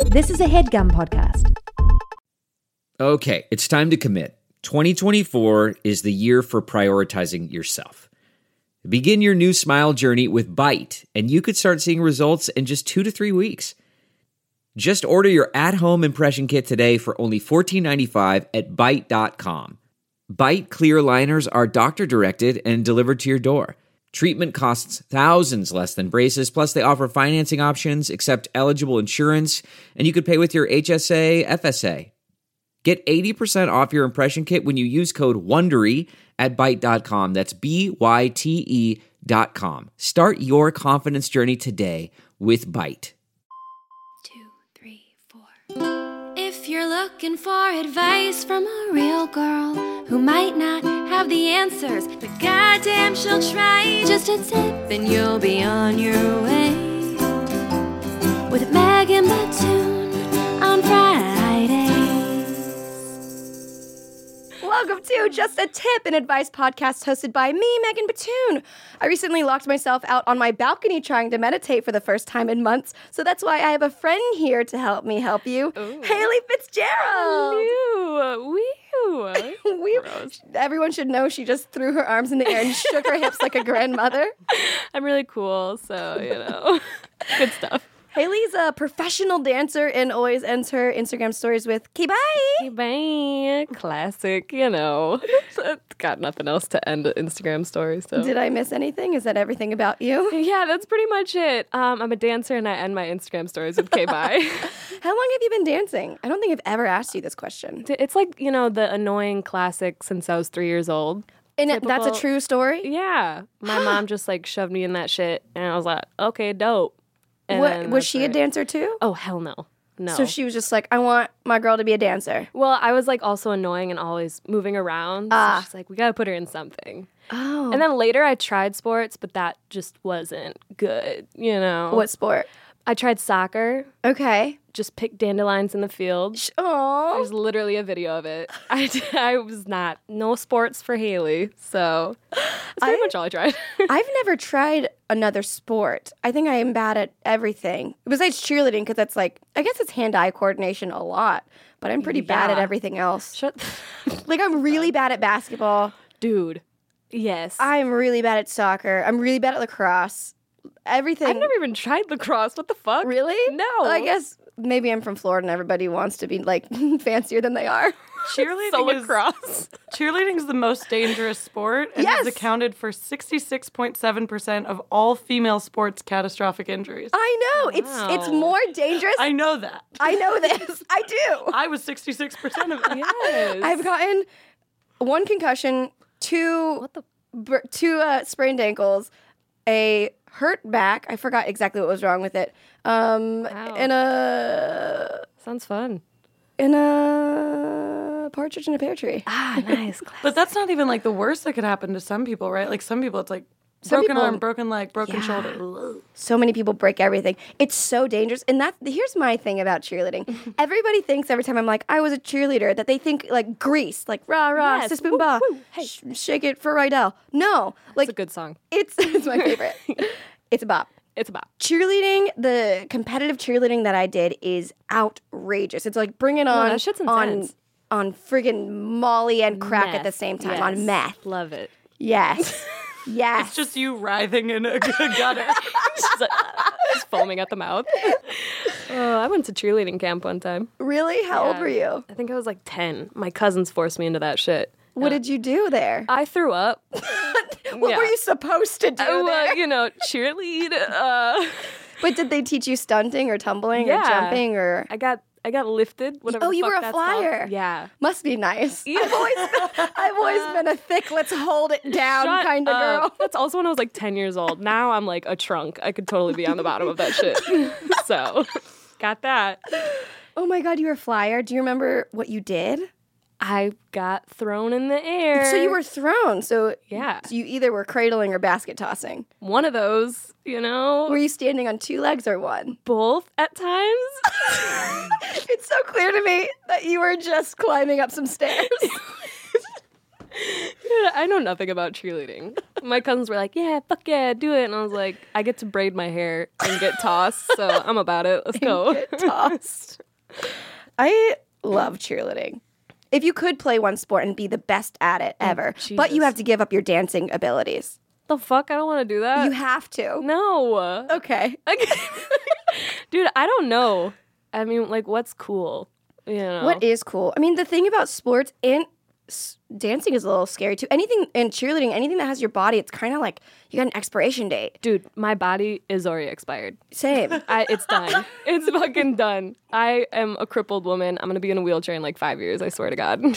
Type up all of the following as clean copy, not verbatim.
This is a HeadGum podcast. Okay, it's time to commit. 2024 is the year for prioritizing yourself. Begin your new smile journey with Byte, and you could start seeing results in just 2 to 3 weeks. Just order your at-home impression kit today for only $14.95 at Byte.com. Byte clear liners are doctor-directed and delivered to your door. Treatment costs thousands less than braces, plus they offer financing options, accept eligible insurance, and you could pay with your HSA, FSA. Get 80% off your impression kit when you use code WONDERY at Byte.com. That's BYTE.com. Start your confidence journey today with Byte. 2, 3, 4. If you're looking for advice from a real girl who might not have the answers, but goddamn she'll try, just a tip and you'll be on your way. With Megan Batoon on Fridays. Welcome to Just a Tip, an advice podcast hosted by me, Megan Batoon. I recently locked myself out on my balcony trying to meditate for the first time in months, so that's why I have a friend here to help me help you, Ooh. Haley Fitzgerald. Everyone should know she just threw her arms in the air and shook her hips like a grandmother. I'm really cool, so, good stuff. Haley's a professional dancer and always ends her Instagram stories with "Okay, bye." Hey, bye. Classic, Got nothing else to end an Instagram story, so. Did I miss anything? Is that everything about you? Yeah, that's pretty much it. I'm a dancer and I end my Instagram stories with "Okay, bye." How long have you been dancing? I don't think I've ever asked you this question. It's like, the annoying classic since I was 3 years old. And Typical. that's a true story? Yeah. My mom just shoved me in that shit and I was like, okay, dope. And then Was she a dancer too? Oh, hell no. No. So she was just like, I want my girl to be a dancer. Well, I was also annoying and always moving around. So she's like, we gotta put her in something. Oh. And then later I tried sports, but that just wasn't good, What sport? I tried soccer, Okay. just picked dandelions in the field. Oh. There's literally a video of it. I was no sports for Haley, so that's pretty much all I tried. I've never tried another sport. I think I am bad at everything. Besides cheerleading, because that's I guess it's hand-eye coordination a lot, but I'm pretty bad at Yeah. everything else. Shut I'm really bad at basketball. Dude. Yes. I'm really bad at soccer. I'm really bad at lacrosse. Everything. I've never even tried lacrosse. What the fuck? Really? No. Well, I guess maybe I'm from Florida and everybody wants to be fancier than they are. Cheerleading is the most dangerous sport and Yes. is accounted for 66.7% of all female sports catastrophic injuries. I know. Wow. It's more dangerous. I know that. I know this. I do. I was 66% of it. Yes. I've gotten 1 concussion, 2 What the? sprained ankles, a hurt back. I forgot exactly what was wrong with it. And a Sounds fun. partridge in a pear tree. Ah, nice. But that's not even the worst that could happen to some people, right? Some people it's Some broken people- arm, broken leg, broken shoulder. Ugh. So many people break everything. It's so dangerous. And here's my thing about cheerleading. Everybody thinks every time I'm I was a cheerleader, that they think Grease, rah rah, Yes. sis boom ba, Woo, woo. Hey. shake it for Rydell. No, It's a good song. it's my favorite. It's a bop. It's a bop. Cheerleading, the competitive cheerleading that I did is outrageous. It's bring it on that shit's intense. on friggin' Molly and crack at the Meth. same time, Yes. on meth. Love it. Yes. Yes. It's just you writhing in a gutter. Just foaming at the mouth. Oh, I went to cheerleading camp one time. Really? How old Yeah. were you? I think I was 10. My cousins forced me into that shit. What did you do there? I threw up. What yeah. were you supposed to do there? Cheerlead. But did they teach you stunting or tumbling or Yeah. jumping or? I got lifted. Whatever. Oh, the you fuck were a that's called. flyer. Yeah. Must be nice. Yeah. I've always been a thick, let's hold it down Shut kind of girl. up. That's also when I was 10 years old. Now I'm a trunk. I could totally be on the bottom of that shit. So, got that. Oh my God, you were a flyer. Do you remember what you did? I got thrown in the air. So you were thrown. So Yeah. you either were cradling or basket tossing. one of those, Were you standing on 2 legs or 1? both at times. It's so clear to me that you were just climbing up some stairs. Dude, I know nothing about cheerleading. My cousins were like, yeah, fuck yeah, do it. And I was like, I get to braid my hair and get tossed, so I'm about it. Let's go. Get tossed. I love cheerleading. If you could play one sport and be the best at it ever, but you Jesus. have to give up your dancing abilities. The fuck? I don't want to do that. You have to. No. Okay. Dude, I don't know. I mean, like, what's cool? You know? What is cool? I mean, the thing about sports and dancing is a little scary too. Anything in cheerleading, anything that has your body, it's kind of like you got an expiration date. Dude, my body is already expired. Same. It's done. It's fucking done. I am a crippled woman. I'm going to be in a wheelchair in like 5 years, I swear to God.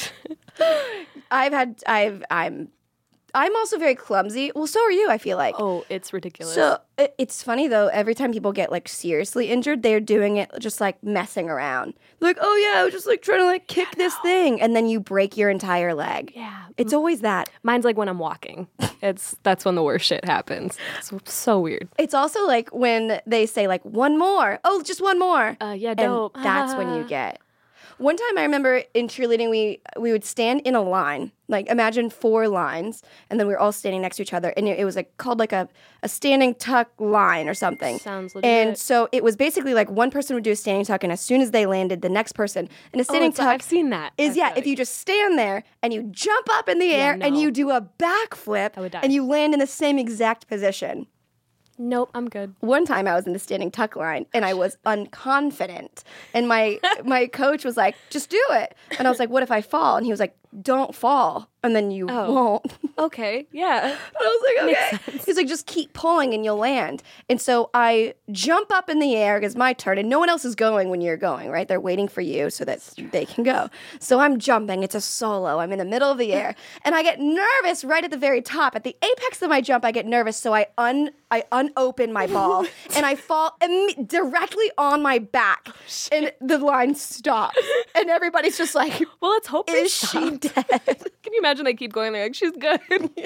I'm also very clumsy. Well, so are you, I feel like. Oh, it's ridiculous. So it's funny though, every time people get like seriously injured, they're doing it just like messing around. Like, oh yeah, I was just like trying to like kick this thing. And then you break your entire leg. Yeah. It's always that. Mine's like when I'm walking. That's when the worst shit happens. It's so weird. It's also like when they say like one more. Oh, just one more. Yeah, And dope. that's when you get. One time I remember in cheerleading, we would stand in a line, like imagine 4 lines, and then we were all standing next to each other, and it was like called like a standing tuck line or something. Sounds legit. And so it was basically like one person would do a standing tuck, and as soon as they landed, the next person. And a standing tuck I've seen that. is, I yeah, feel if like. you just stand there and you jump up in the air and no. you do a backflip I would die. and you land in the same exact position. Nope, I'm good. One time I was in the standing tuck line and I was unconfident. And my coach was like, just do it. And I was like, what if I fall? And he was like, don't fall. And then you won't. Okay, yeah. And I was like, okay. He's like, just keep pulling and you'll land. And so I jump up in the air because my turn, and no one else is going when you're going, right? They're waiting for you so that they can go. So I'm jumping. It's a solo. I'm in the middle of the air. And I get nervous right at the very top. At the apex of my jump, I get nervous. So I unopen my ball and I fall directly on my back. And the line stops. And everybody's just like, Well, let's hope they is she stop. dead? Can you imagine they keep going there like, she's good?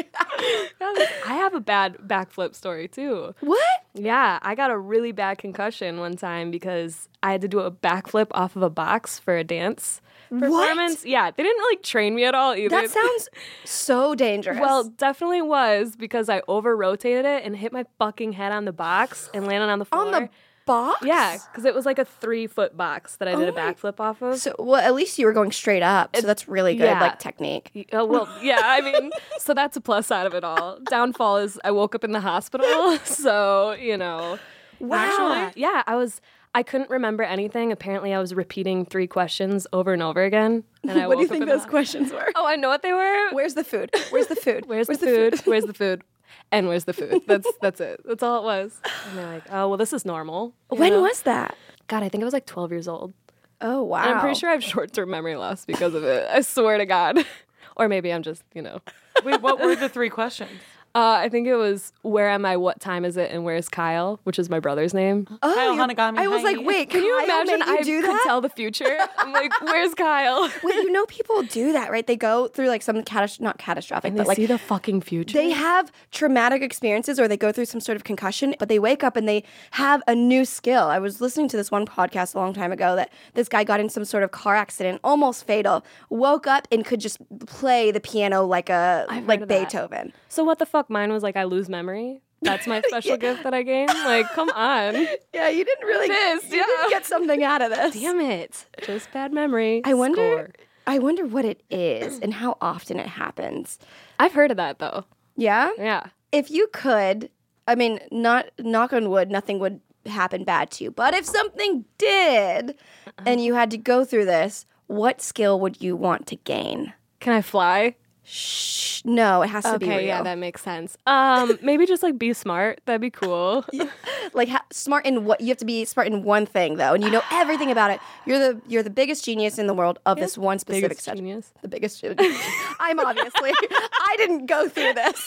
I have a bad backflip story, too. What? Yeah, I got a really bad concussion one time because I had to do a backflip off of a box for a dance performance. Yeah, they didn't like train me at all either. That sounds so dangerous. Well, definitely was because I over-rotated it and hit my fucking head on the box and landed on the floor. on the box? Yeah, because it was like a 3-foot box that I did a backflip off of. So, well, at least you were going straight up. So that's really good, yeah. like, technique. Well, yeah, I mean, so that's a plus side of it all. Downfall is I woke up in the hospital, so, you know. Wow. Yeah, I couldn't remember anything. Apparently, I was repeating 3 questions over and over again. And I What do you woke up think in those the- questions were? Oh, I know what they were. Where's the food? Where's the food? Where's the food? Where's the food? And where's the food? That's it. That's all it was. And they're like, oh, well, this is normal. you When know? was that? God, I think I was like 12 years old. Oh, wow. And I'm pretty sure I have short-term memory loss because of it. I swear to God. Or maybe I'm just, you know. Wait, what were the 3 questions? I think it was, where am I, what time is it, and where's Kyle, which is my brother's name. Oh, Kyle you're- Hanagami, I was hi. like, wait, Can you Kyle imagine made you I do could that? tell the future? I'm like, where's Kyle? Wait, you know people do that, right? They go through like some not catastrophic, And but they like see the fucking future. they have traumatic experiences or they go through some sort of concussion, but they wake up and they have a new skill. I was listening to this one podcast a long time ago that this guy got in some sort of car accident, almost fatal, woke up and could just play the piano like heard of that. Beethoven. So what the fuck? Mine was like, I lose memory. That's my special gift that I gained. Like, come on. Yeah, you didn't really Pissed, you didn't yeah. get something out of this. Damn it. Just bad memory. I wonder Score. I wonder what it is and how often it happens. I've heard of that, though. Yeah? Yeah. If you could, I mean, not knock on wood, nothing would happen bad to you. But if something did and you had to go through this, what skill would you want to gain? Can I fly? Shh, no, it has to be real. Okay, yeah, that makes sense. Maybe just like be smart. That'd be cool. Like smart in what you have to be smart in one thing though, and you know everything about it. You're the biggest genius in the world of this one specific Biggest subject. genius. The biggest genius. I'm obviously. I didn't go through this.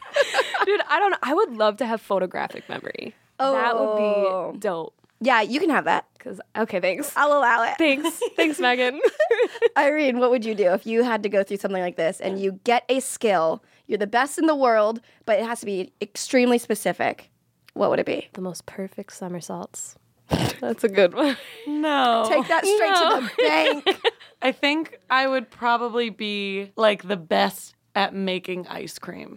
Dude, I don't know. I would love to have photographic memory. That Oh. would be dope. Yeah, you can have that. Okay, thanks. I'll allow it. Thanks, Megan. Irene, what would you do if you had to go through something like this and you get a skill? You're the best in the world, but it has to be extremely specific. What would it be? The most perfect somersaults. That's a good one. No. Take that straight to the bank. I think I would probably be like the best at making ice cream.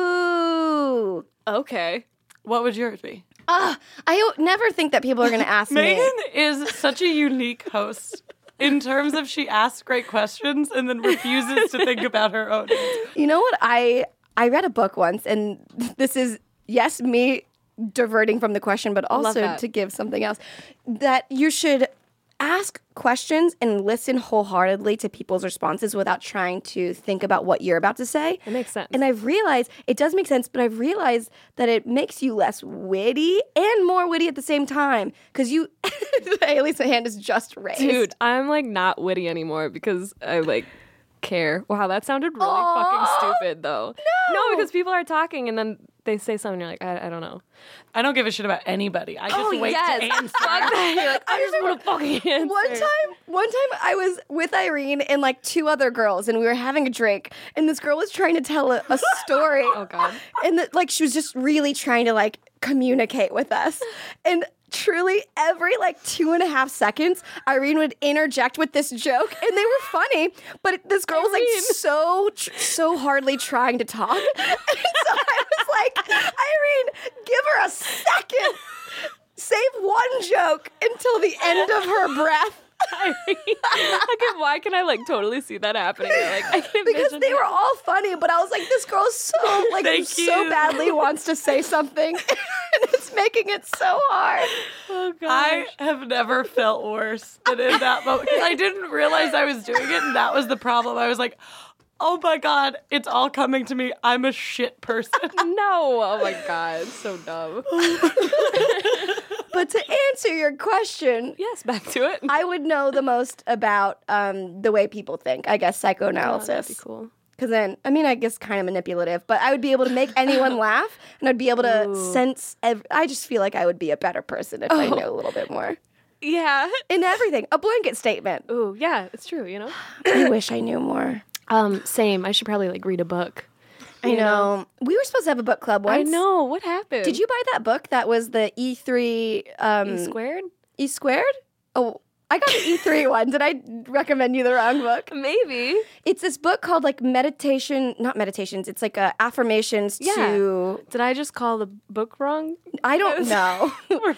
Ooh. Okay. What would yours be? I never think that people are going to ask me. Megan is such a unique host in terms of she asks great questions and then refuses to think about her own. You know what? I read a book once, and this is, yes, me diverting from the question, but also to give something else, that you should ask questions and listen wholeheartedly to people's responses without trying to think about what you're about to say. It makes sense. And I've realized, it does make sense, but I've realized that it makes you less witty and more witty at the same time. Because you, Haley's hand is just raised. Dude, I'm like not witty anymore because I like care. Wow, that sounded really fucking stupid though. No, because people are talking and then they say something, you're like, I don't know. I don't give a shit about anybody. I just wait to answer. Fuck that. You're like, I just want to fucking answer. One time I was with Irene and like two other girls, and we were having a drink, and this girl was trying to tell a story. Oh God. And like she was just really trying to like communicate with us. And truly every like 2.5 seconds, Irene would interject with this joke, and they were funny, but this girl was like so hardly trying to talk. And so I was like, Irene, give her a second. Save one joke until the end of her breath. Why can I like totally see that happening? Like, I can because imagine they were all funny, but I was like, this girl so like so badly wants to say something, and it's making it so hard. Oh God. I have never felt worse than in that moment because I didn't realize I was doing it, and that was the problem. I was like, oh my God, it's all coming to me. I'm a shit person. No. Oh my God. So dumb. But to answer your question, Yes, back to it. I would know the most about the way people think, I guess, psychoanalysis. That'd be cool. Because then, I mean, I guess kind of manipulative, but I would be able to make anyone laugh, and I'd be able to sense, I just feel like I would be a better person if I knew a little bit more. Yeah. In everything. A blanket statement. Ooh, yeah, it's true, you know? I wish I knew more. Same. I should probably like read a book. I know. We were supposed to have a book club once. I know. What happened? Did you buy that book that was the E3... E squared? E squared? Oh, I got the E3 one. Did I recommend you the wrong book? Maybe. It's this book called like not meditations. It's like affirmations to... Did I just call the book wrong? I don't know.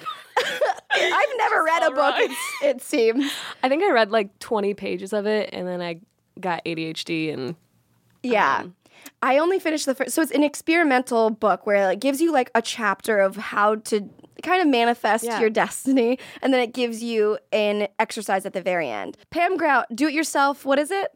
I've never read a book, it seems. I think I read like 20 pages of it, and then I got ADHD and... Yeah. I only finished the first... So it's an experimental book where it gives you like a chapter of how to kind of manifest your destiny, and then it gives you an exercise at the very end. Pam Grout, do-it-yourself, what is it?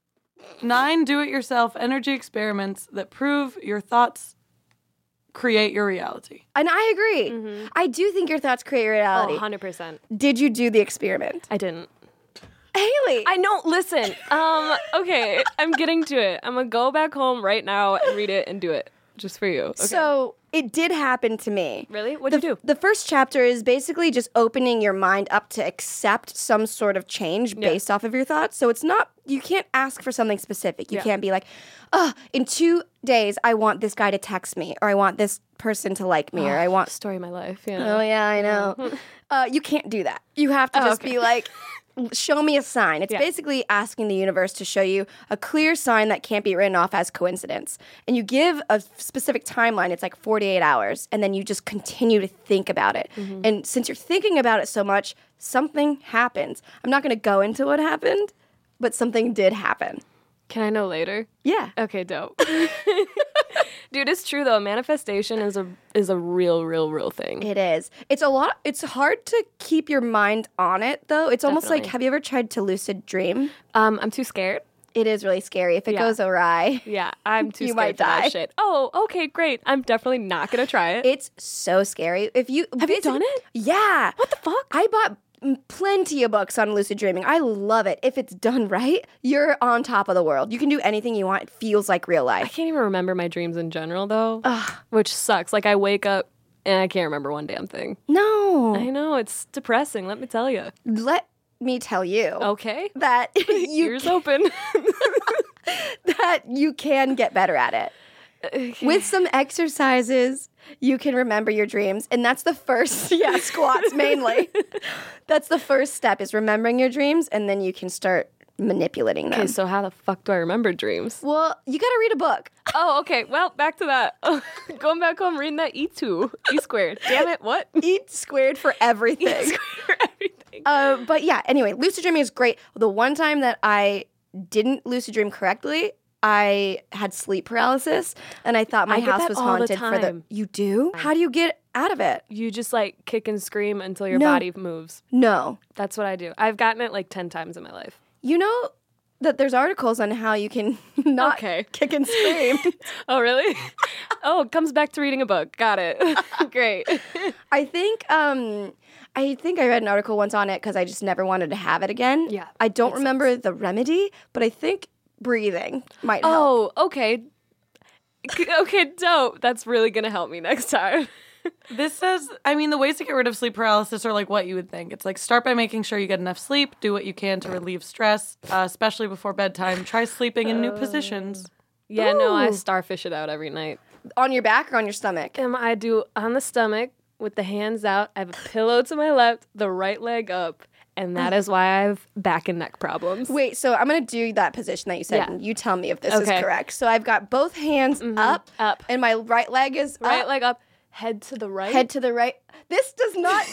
9 do-it-yourself energy experiments that prove your thoughts create your reality. And I agree. Mm-hmm. I do think your thoughts create your reality. Oh, 100%. Did you do the experiment? I didn't. Haley! I know, listen. Okay, I'm getting to it. I'm gonna go back home right now and read it and do it. Just for you. Okay. So, it did happen to me. Really? What'd you do? The first chapter is basically just opening your mind up to accept some sort of change based off of your thoughts. So it's not, you can't ask for something specific. You can't be like, in 2 days, I want this guy to text me, or I want this person to like me, or I want... Story of my life, yeah. Oh, yeah, I know. You can't do that. You have to just be like... Show me a sign. It's basically asking the universe to show you a clear sign that can't be written off as coincidence. And you give a specific timeline. It's like 48 hours. And then you just continue to think about it. Mm-hmm. And since you're thinking about it so much, something happens. I'm not going to go into what happened, but something did happen. Can I know later? Yeah. Okay, dope. Dude, it's true though. Manifestation is a real thing. It is. It's a lot. It's hard to keep your mind on it though. It's almost like, have you ever tried to lucid dream? I'm too scared. It is really scary. If it goes awry, I'm too you scared might for that die. shit. Oh, okay, great. I'm definitely not gonna try it. It's so scary. Have you done it? Yeah. What the fuck? I bought plenty of books on lucid dreaming. I love it. If it's done right, you're on top of the world. You can do anything you want. It feels like real I life. can't even remember my dreams in general though, which sucks. Like I wake up and I can't remember one damn thing. No. I know, it's depressing. Let me tell you. Let me tell you. Okay. That Ears open. that you can get better at it. Okay. With some exercises, you can remember your dreams. And that's the first, squats mainly. That's the first step is remembering your dreams. And then you can start manipulating them. Okay, so how the fuck do I remember dreams? Well, you got to read a book. Oh, okay. Well, back to that. Going back home, reading that E2. E squared. Damn it, what? Eat squared for everything. E squared for everything. But yeah, anyway, lucid dreaming is great. The one time that I didn't lucid dream correctly, I had sleep paralysis, and I thought my I get house that was all the haunted for the. time. You do? How do you get out of it? You just like kick and scream until your No. body moves. No. That's what I do. I've gotten it like 10 times in my life. You know that there's articles on how you can not Okay. kick and scream. Oh, really? Oh, it comes back to reading a book. Got it. Great. I think I read an article once on it because I just never wanted to have it again. Yeah, I don't makes remember the remedy, but I think breathing might help. Oh, okay. Okay, dope. That's really going to help me next time. This says, I mean, the ways to get rid of sleep paralysis are like what you would think. It's like start by making sure you get enough sleep, do what you can to relieve stress, especially before bedtime. Try sleeping in new positions. Yeah, no, I Ooh. starfish it out every night. On your back or on your stomach? I do on the stomach with the hands out. I have a pillow to my left, the right leg up, and that is why I have back and neck problems. Wait, so I'm going to do that position that you said, Yeah. and you tell me if this Okay. is correct. So I've got both hands up, and my right leg is Right up, leg up, head to the right. head to the right. This does not...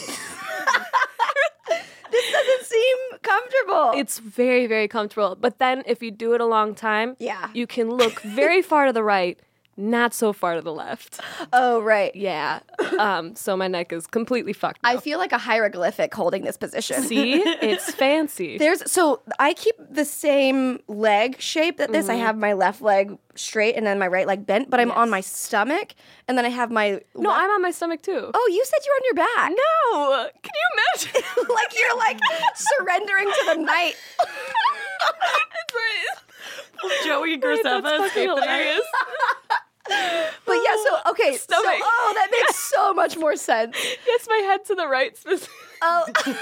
This doesn't seem comfortable. It's very, very comfortable. But then if you do it a long time, Yeah. you can look very far to the right, not so far to the left. Oh, right. Yeah. So my neck is completely fucked I up. feel like a hieroglyphic holding this position. See? It's fancy. So I keep the same leg shape that this. I have my left leg straight and then my right leg bent, but I'm on my stomach, and then I have my No, I'm on my stomach too. Oh, you said you were on your back. No! Can you imagine? Like you're like surrendering to the night. Joey That's Graceffa fucking escaped the night. hilarious. But yeah, so okay, so Stomach. that makes so much more sense. Yes, my head to the right. Oh. The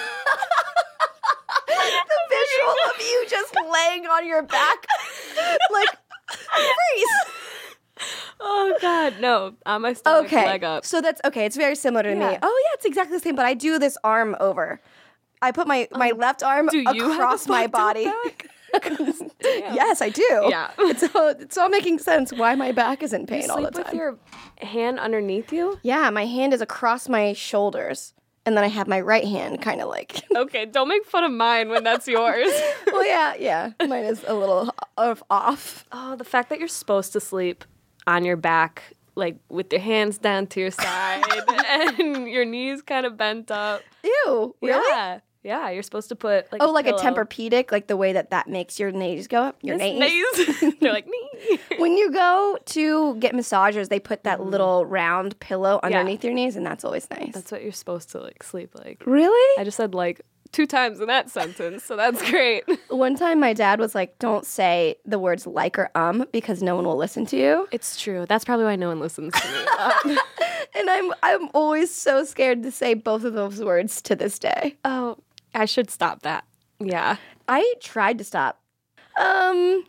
visual of you just laying on your back, like freeze. Oh, God. No, on my stomach, Okay, leg up. so that's okay. It's very similar to me. Yeah. Oh yeah, it's exactly the same. But I do this arm over. I put my left arm Do you have across a my fucked up body. back? Yes, I do. Yeah. It's all making sense why my back is in pain You all the sleep with time. your hand underneath you? Yeah, my hand is across my shoulders, and then I have my right hand kind of like. Okay, don't make fun of mine when that's yours. Well, yeah, mine is a little off. Oh, the fact that you're supposed to sleep on your back, like with your hands down to your side and your knees kind of bent up. Ew, really? Yeah, you're supposed to put like Oh, like a pillow. Tempur-Pedic, like the way that makes your knees go up. Your knees. Nays. They're like, knee. When you go to get massages, they put that little round pillow underneath your knees, and that's always nice. That's what you're supposed to like sleep like. Really? I just said like 2 times in that sentence, so that's great. One time my dad was like, don't say the words like or because no one will listen to you. It's true. That's probably why no one listens to me. And I'm always so scared to say both of those words to this day. Oh, I should stop that. Yeah. I tried to stop. No,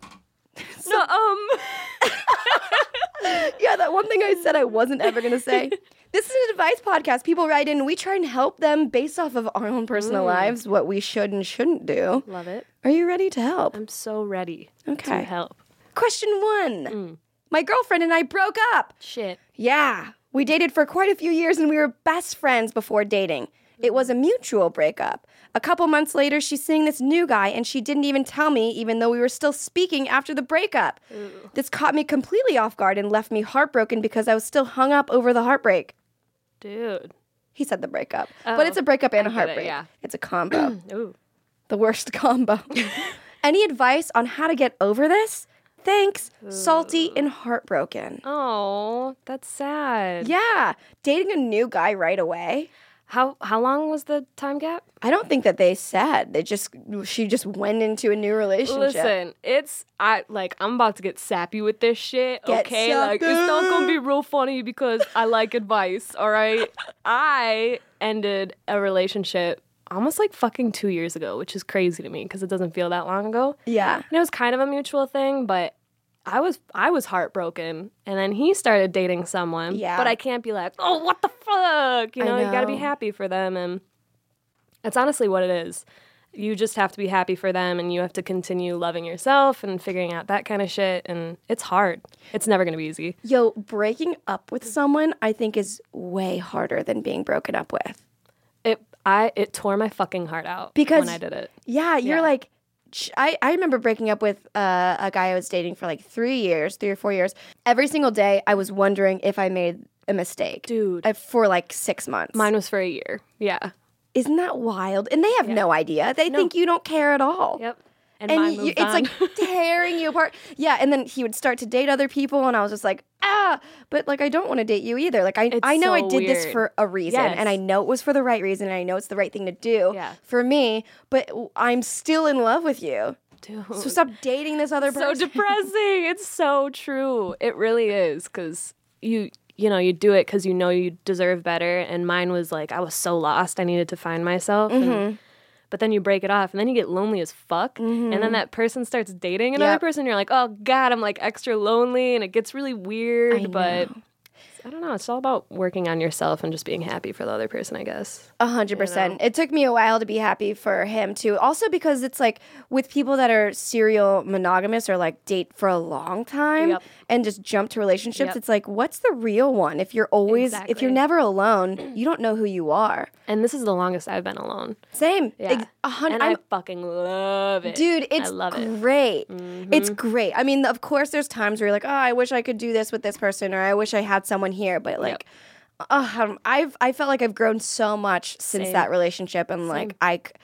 Yeah, that one thing I said I wasn't ever going to say. This is an advice podcast. People write in. We try and help them based off of our own personal lives, what we should and shouldn't do. love it. Are you ready to help? I'm so ready to Okay. help. Question 1. My girlfriend and I broke up. Shit. Yeah, we dated for quite a few years and we were best friends before dating. It was a mutual breakup. A couple months later, she's seeing this new guy and she didn't even tell me, even though we were still speaking after the breakup. This caught me completely off guard and left me heartbroken because I was still hung up over the heartbreak. Dude. He said the breakup, but it's a breakup and a I get it, heartbreak. yeah. It's a combo. Ooh. The worst combo. Any advice on how to get over this? Thanks, salty and heartbroken. Oh, that's sad. Yeah, dating a new guy right away. How long was the time gap? I don't think that they said. She just went into a new relationship. Listen, I'm about to get sappy with this shit. Get okay, like it's not gonna be real funny because I like advice. All right, I ended a relationship almost like fucking 2 years ago, which is crazy to me because it doesn't feel that long ago. Yeah. And it was kind of a mutual thing, but I was heartbroken, and then he started dating someone. Yeah. But I can't be like, oh, what the fuck? You know, you gotta be know. happy for them, and that's honestly what it is. You just have to be happy for them, and you have to continue loving yourself and figuring out that kind of shit. And it's hard. It's never going to be easy. Yo, breaking up with someone, I think, is way harder than being broken up with. It tore my fucking heart out Because when I did it. Yeah, you're Yeah. like, I remember breaking up with a guy I was dating for like 3 or 4 years. Every single day, I was wondering if I made a mistake. Dude. For like 6 months. Mine was for a year. Yeah. Isn't that wild? And they have no idea. They think you don't care at all. Yep. And And mine moved it's on. like tearing you apart. Yeah, and then he would start to date other people, and I was just like, but like I don't want to date you either. Like I know so I did this weird. for a reason, Yes. and I know it was for the right reason, and I know it's the right thing to do Yeah. for me. But I'm still in love with you, Dude. so stop dating this other So person. depressing. It's so true. It really is, because you do it because you know you deserve better. And mine was like, I was so lost. I needed to find myself. But then you break it off, and then you get lonely as fuck. And then that person starts dating another Yep. person. You're like, oh God, I'm like extra lonely, and it gets really weird. But I don't know. It's all about working on yourself and just being happy for the other person, I guess. 100%. It took me a while to be happy for him too. Also because it's like with people that are serial monogamous or like date for a long time Yep. and just jump to relationships, Yep. it's like, what's the real one? If you're always, if Exactly. you're never alone, you don't know who you are. And this is the longest I've been alone. Same. Yeah. And I I'm- fucking love it. Dude, it's I love it. great. It's great. I mean, of course, there's times where you're like, oh, I wish I could do this with this person, or I wish I had someone here. But like, I felt like I've grown so much since Same. that relationship, and like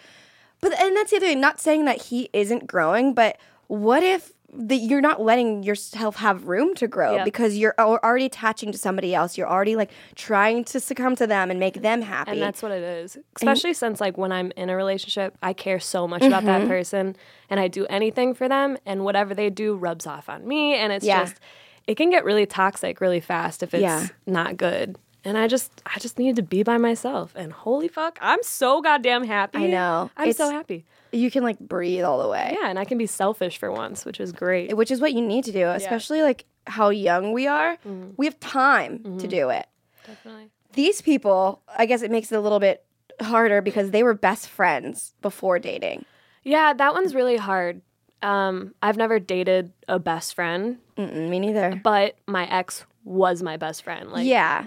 and that's the other thing. Not saying that he isn't growing, but what if you're not letting yourself have room to grow Yep. because you're already attaching to somebody else. You're already like trying to succumb to them and make them happy. And that's what it is. Especially since like when I'm in a relationship, I care so much about that person, and I do anything for them, and whatever they do rubs off on me, and it's Yeah. just it can get really toxic really fast if it's Yeah. not good. And I just needed to be by myself, and holy fuck, I'm so goddamn happy. I know. I'm so It's- happy. You can like breathe all the way. Yeah, and I can be selfish for once, which is great. Which is what you need to do, especially like how young we are. We have time to do it. Definitely. These people, I guess it makes it a little bit harder because they were best friends before dating. Yeah, that one's really hard. I've never dated a best friend, Me neither. but my ex was my best friend. Like, Yeah.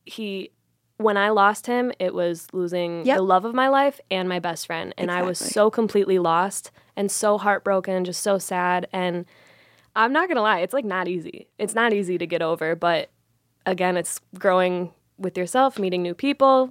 When I lost him, it was losing Yep. the love of my life and my best friend. And I was Exactly. so completely lost and so heartbroken, just so sad. And I'm not going to lie, it's like not easy. It's not easy to get over. But again, it's growing with yourself, meeting new people.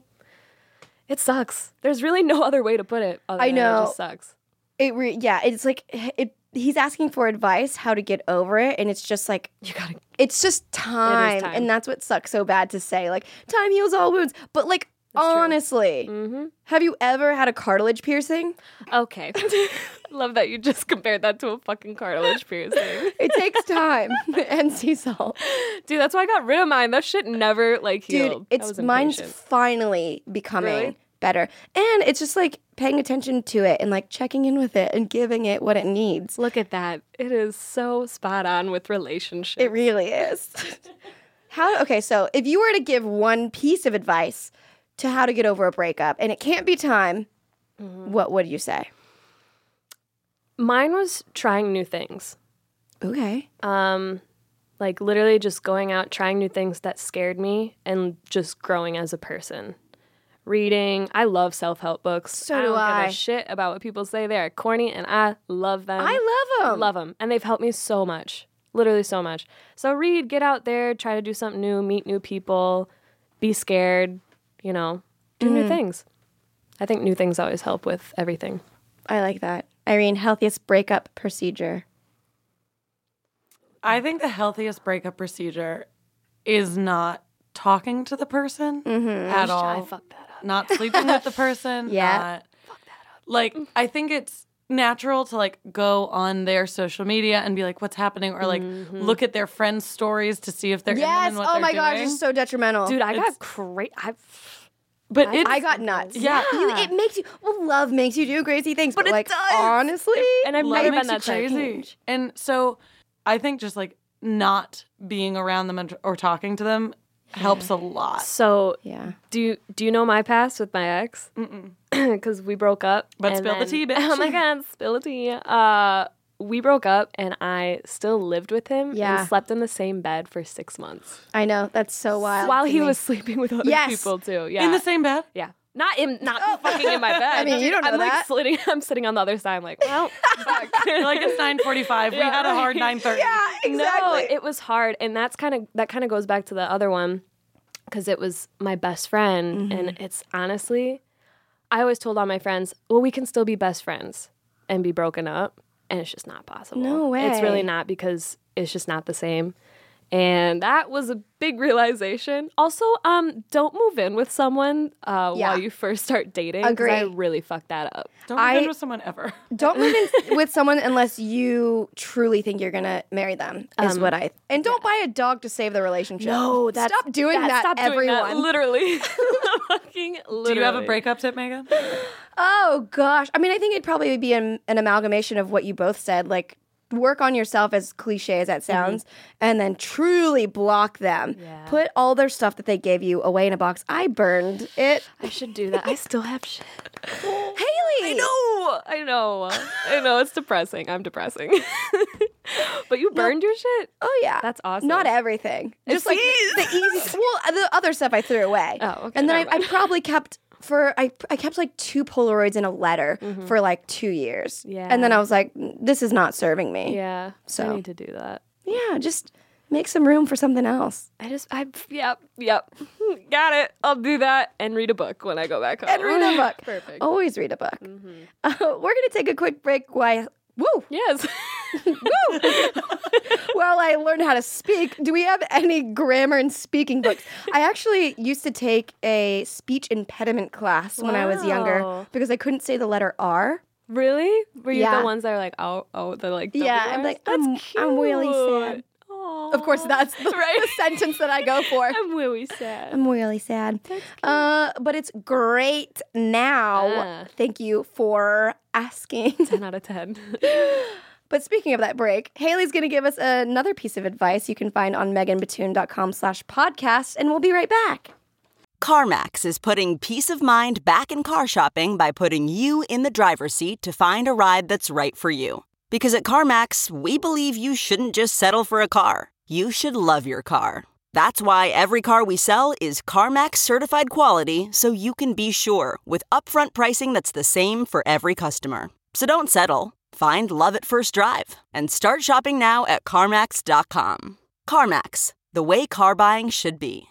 It sucks. There's really no other way to put it. Other I than know. It just sucks. It's like he's asking for advice how to get over it, and it's just like You gotta. it's just time, time. and that's what sucks so bad to say. Like time heals all wounds, but like true. honestly, have you ever had a cartilage piercing? Okay. Love that you just compared that to a fucking cartilage piercing. It takes time and sea salt. Dude, that's why I got rid of mine. That shit never like healed. Dude, I was mine's impatient. finally becoming Really? better. And it's just like paying attention to it and like checking in with it and giving it what it needs. Look at that. It is so spot on with relationships. It really is. Okay, so if you were to give one piece of advice to how to get over a breakup, and it can't be time, what would you say? Mine was trying new things. Okay. Like literally just going out, trying new things that scared me and just growing as a person. Reading. I love self-help books. So I do don't I. give a shit about what people say. They are corny and I love them. I love them. Love them. And they've helped me so much. Literally so much. So read, get out there, try to do something new, meet new people, be scared, do new things. I think new things always help with everything. I like that. Irene, healthiest breakup procedure. I think the healthiest breakup procedure is not talking to the person at all. I fucked that up. Not sleeping with the person. Yeah. Like, I think it's natural to like go on their social media and be like, what's happening? Or like look at their friends' stories to see if they're in them Yes. and what Oh they're my gosh, doing. it's so detrimental. Dude, I got crazy. But it's, I got nuts. Yeah. It makes you. Well, love makes you do crazy things, but it like does. honestly, And I've love never makes been you that crazy. And so I think just like not being around them or talking to them helps a lot. So Yeah. do you know my past with my ex? Because we broke up. But and spill the then- tea, bitch. Oh my God, spill the tea. We broke up and I still lived with him Yeah. and slept in the same bed for 6 months. I know. That's so wild. While to he me. was sleeping with other Yes. people too. Yeah. In the same bed? Yeah. Not fucking in my bed. I mean, you don't know I'm like that. I'm sitting on the other side. I'm like, well, fuck. You're like, it's 9:45. We had a hard 9:30. Yeah, exactly. No, it was hard, and that kind of goes back to the other one, because it was my best friend, Mm-hmm. and it's honestly, I always told all my friends, well, we can still be best friends and be broken up, and it's just not possible. No It's way. really not, because it's just not the same. And that was a big realization. Also, don't move in with someone while you first start dating. 'Cause Agree. I really fucked that up. Don't move in with someone ever. Don't move in with someone unless you truly think you're gonna marry them. Is what I and don't buy a dog to save the relationship. No, that's stop doing that. Stop doing that, everyone. literally. Fucking literally. Do you have a breakup tip, Megan? Oh gosh, I mean, I think it'd probably be an amalgamation of what you both said. Like, work on yourself, as cliche as that sounds, and then truly block them. Yeah. Put all their stuff that they gave you away in a box. I burned it. I should do that. I still have shit. Haley, I know. It's depressing. I'm depressing. But you burned your shit? Oh yeah, That's awesome. Not everything, just like the easy. Well, the other stuff I threw away. Oh, okay, And then never I probably kept I kept like 2 Polaroids in a letter for like 2 years. Yeah. And then I was like, this is not serving me. Yeah. So- I need to do that. Yeah, just make some room for something else. Yep. Got it. I'll do that and read a book when I go back home. And read a book. Perfect. Always read a book. We're going to take a quick break while Yes. while I learn how to speak. Do we have any grammar and speaking books? I actually used to take a speech impediment class when I was younger Wow. because I couldn't say the letter R. Really? Were you Yeah. the ones that are like, they're like, Yeah, I'm WRs? like, That's I'm really sad. cute. Aw. Of course, that's the, Right. the sentence that I go for. I'm really sad. I'm really sad. But it's great now. Ah. Thank you for asking. 10 out of 10. But speaking of that break, Haley's going to give us another piece of advice you can find on meganbatoon.com/podcast, and we'll be right back. CarMax is putting peace of mind back in car shopping by putting you in the driver's seat to find a ride that's right for you. Because at CarMax, we believe you shouldn't just settle for a car. You should love your car. That's why every car we sell is CarMax certified quality, so you can be sure with upfront pricing that's the same for every customer. So don't settle. Find love at first drive and start shopping now at CarMax.com. CarMax, the way car buying should be.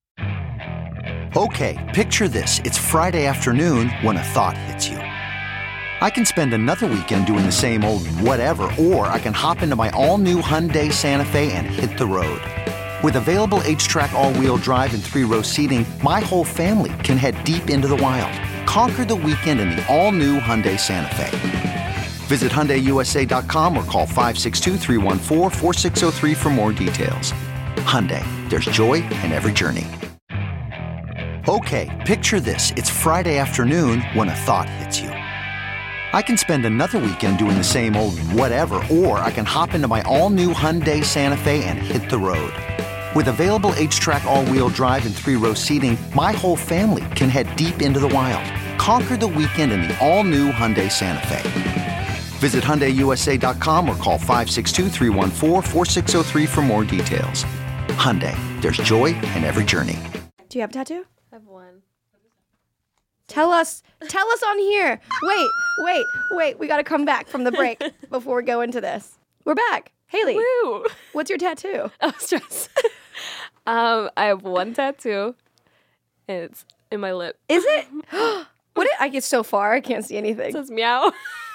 Okay, picture this. It's Friday afternoon when a thought hits you. I can spend another weekend doing the same old whatever, or I can hop into my all-new Hyundai Santa Fe and hit the road. With available H-Track all-wheel drive and 3-row seating, my whole family can head deep into the wild. Conquer the weekend in the all-new Hyundai Santa Fe. Visit HyundaiUSA.com or call 562-314-4603 for more details. Hyundai, there's joy in every journey. Okay, picture this. It's Friday afternoon when a thought hits you. I can spend another weekend doing the same old whatever, or I can hop into my all-new Hyundai Santa Fe and hit the road. With available H-Track all-wheel drive and 3-row seating, my whole family can head deep into the wild. Conquer the weekend in the all-new Hyundai Santa Fe. Visit HyundaiUSA.com or call 562-314-4603 for more details. Hyundai, there's joy in every journey. Do you have a tattoo? I have one. Tell us on here. Wait. We got to come back from the break before we go into this. We're back. Haley, Woo! what's your tattoo? Oh, stress. I have one tattoo, and it's in my lip. Is it? I get so far, I can't see It anything. says meow.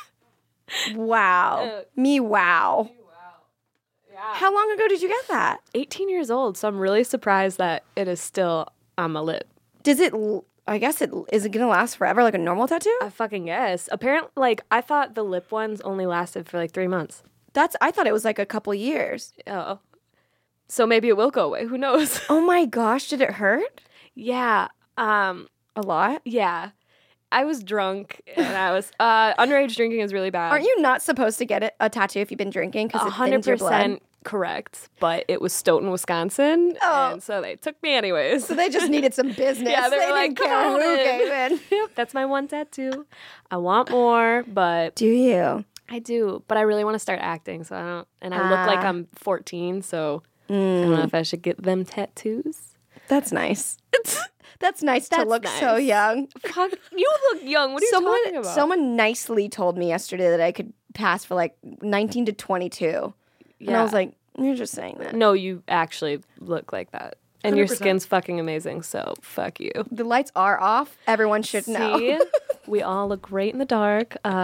Wow. Me wow. Yeah. How long ago did you get that? 18 years old, so I'm really surprised that it is still on my lip. Is it going to last forever like a normal tattoo? I fucking guess. Apparently, I thought the lip ones only lasted for like 3 months. I thought it was like a couple years. Oh. So maybe it will go away. Who knows? Oh my gosh, did it hurt? Yeah. A lot? Yeah. I was drunk and I was underage drinking is really bad. Aren't you not supposed to get a tattoo if you've been drinking because it thins your blood? 100% correct, but it was Stoughton, Wisconsin, and so they took me anyways. So they just needed some business. Yeah, they were didn't like, care "Come on who in." came in. Yep, that's my one tattoo. I want more, but Do you? I do. But I really want to start acting, so I don't. And I look like I'm 14, so I don't know if I should get them tattoos. That's nice. That's nice to That's look so nice. young. Fuck, you look young. What are you talking about? Someone nicely told me yesterday that I could pass for like 19 to 22. And I was like, you're just saying that. No, you actually look like that. And your skin's fucking amazing, so fuck you. The lights are off. Everyone should know. See? We all look great in the dark. No.